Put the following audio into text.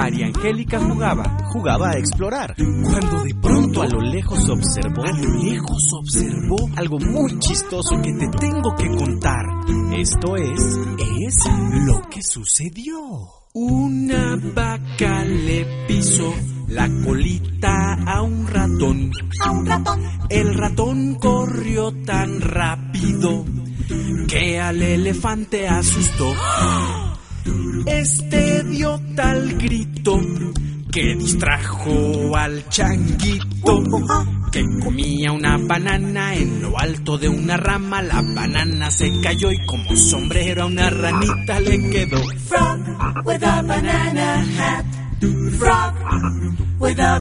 María Angélica jugaba a explorar, cuando de pronto a lo lejos observó algo muy chistoso que te tengo que contar. Esto es lo que sucedió. Una vaca le pisó la colita a un ratón. El ratón corrió tan rápido que al elefante asustó. Este dio tal grito que distrajo al changuito, que comía una banana en lo alto de una rama. La banana se cayó y como sombrero a una ranita le quedó. Frog with a banana hat. Frog with a